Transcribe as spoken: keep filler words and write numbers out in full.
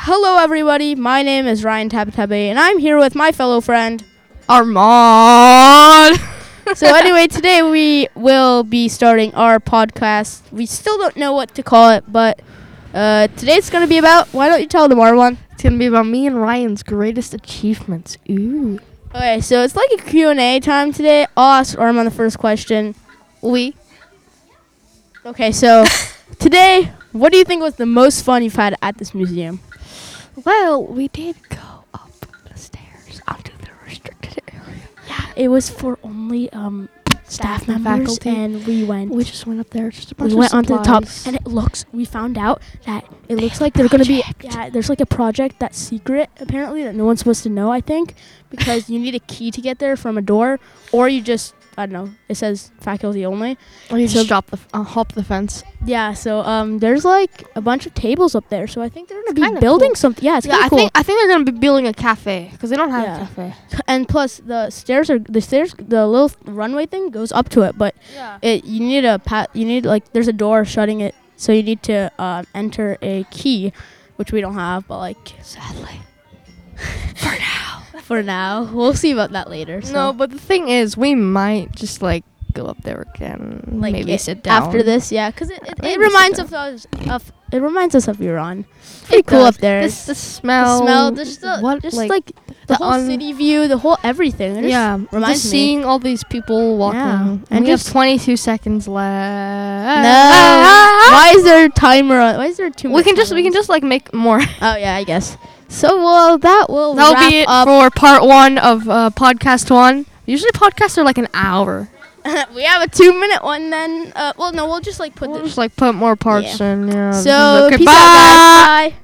Hello, everybody. My name is Ryan Tabatabe, and I'm here with my fellow friend, Armand. So anyway, today we will be starting our podcast. We still don't know what to call it, but uh, today it's going to be about, why don't you tell them, Armand? It's going to be about me and Ryan's greatest achievements. Ooh. Okay, so it's like a Q and A time today. I'll ask Armand the first question. We. Okay, so today, what do you think was the most fun you've had at this museum? Well, we did go up the stairs onto the restricted area. Yeah, it was for only um staff, Staff and members, faculty. and we went. We just went up there, just a bunch We of went onto the top, supplies. and it looks. We found out that it They looks have a like there's gonna be. project. Yeah, there's like a project that's secret apparently that no one's supposed to know. I think because you need a key to get there from a door, or you just I don't know. It says faculty only. Or you So- just drop the f- uh, hop the fence. Yeah, so um, there's like a bunch of tables up there. So I think they're gonna be kinda building cool. something. Yeah, it's yeah, kinda I cool. think I think they're gonna be building a cafe because they don't have Yeah. a cafe. And plus the stairs are the stairs. The little runway thing goes up to it, but Yeah. it you need a pat. You need like there's a door shutting it, so you need to um, enter a key, which we don't have. But like Sadly. for now, for now, we'll see about that later. So. No, but the thing is, we might just like go up there again. like maybe it- sit down after this, yeah, because it, it, Maybe it sit reminds down. us of, of it reminds us of Iran. Pretty It cool does. up there. This the smell. the smell, just the, what just like, like, the, the whole un- city view, the whole everything. It just yeah, reminds just me. seeing all these people walking. Yeah, And, and we have just- twenty-two seconds left. No, why is there a timer? On, why is there two? We can just we can just like make more. Oh yeah, I guess. So well, that will That'll wrap be it up. for part one of uh, podcast one. Usually podcasts are like an hour. We have a two-minute one then. Uh, well, no, we'll just like put We'll the. just like put more parts Yeah. in. Yeah. So okay, peace bye. out, guys. Bye.